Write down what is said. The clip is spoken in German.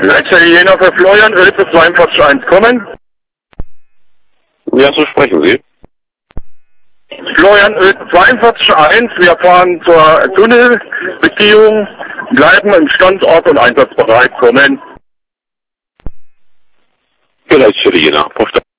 Letzte Jena für Florian, Ölpe 42.1 kommen. Ja, so sprechen Sie. Florian, Ölpe 42.1, wir fahren zur Tunnelbegehung, bleiben im Standort und einsatzbereit kommen. Vielleicht für die Jena.